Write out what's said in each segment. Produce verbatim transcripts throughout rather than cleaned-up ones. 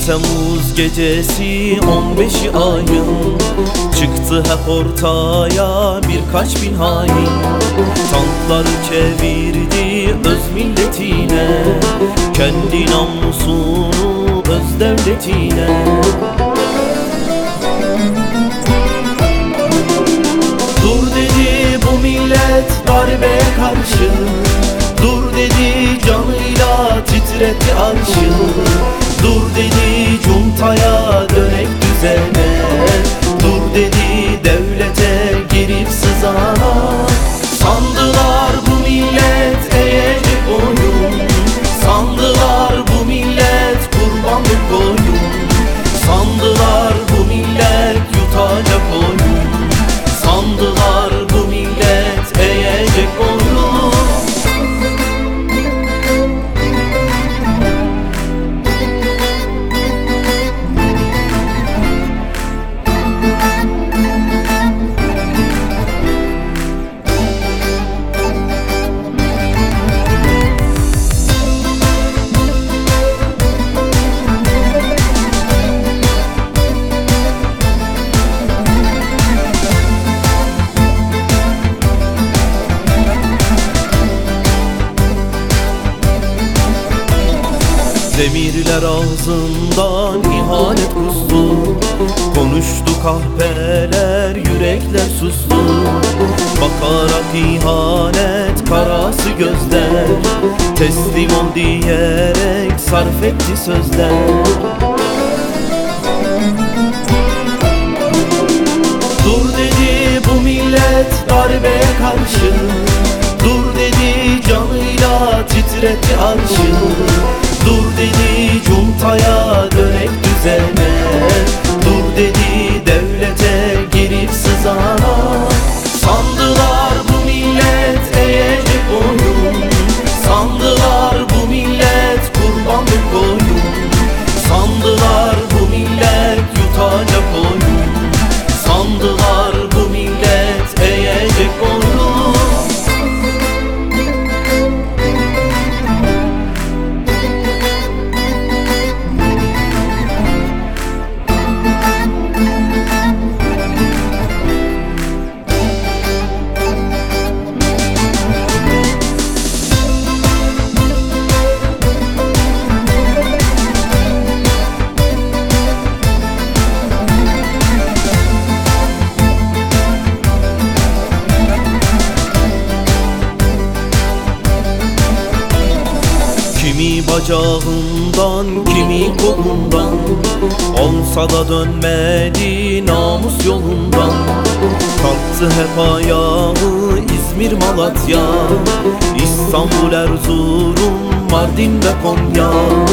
Temmuz gecesi on beşi ayın, çıktı hep ortaya birkaç bin hain. Tankları çevirdi öz milletine, kendi namusunu öz devletine. Dur dedi bu millet darbeye karşı, dur dedi canıyla titretti arşı. Dur dedi cuntaya dönek düzene, dur dedi devlete girip sızana. Sandılar bu millet eğecek oyun, sandılar bu millet kurbanlık koyun, sandılar bu millet yutacak oyun, sandılar bu millet eğecek oyun. Demirler ağzından ihanet kustu, konuştu kahpeler, yürekler sustu. Bakarak ihanet karası gözler, teslim ol diyerek sarf etti sözler. Dur dedi bu millet darbeye karşı, dur dedi canıyla titretti arşı. Dur dedi cuntaya dönek düzene, dur dedi devlete girip sızana. Sandılar bu millet eğecek oyun, sandılar bu millet kurbanlık koyun, sandılar bu millet yutacak oyun, sandılar bu millet eğecek oyun. Kimi bacağından, kimi kolundan, olsa da dönmedi namus yolundan. Kalktı hep ayağı İzmir, Malatya, İstanbul, Erzurum, Mardin ve Konya.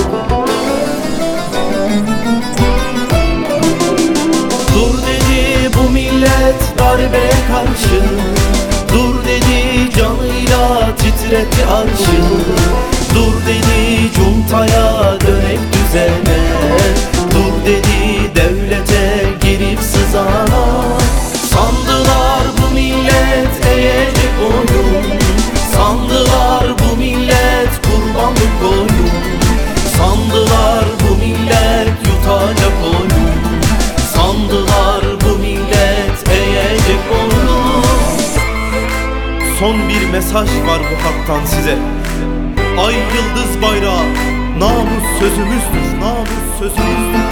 Dur dedi bu millet darbeye karşı, dur dedi canıyla titretti arşı. Dur dedi cuntaya dönek düzene, dur dedi devlete girip sızana. Sandılar bu millet eğecek oyun, sandılar bu millet kurbanlık koyun, sandılar bu millet yutacak oyun, sandılar bu millet eğecek oyun. Son bir mesaj var bu haktan size. Ay yıldız bayrağı, namus sözümüzdür, namus sözümüzdür.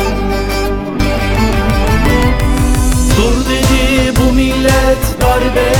Dur dedi bu millet darbe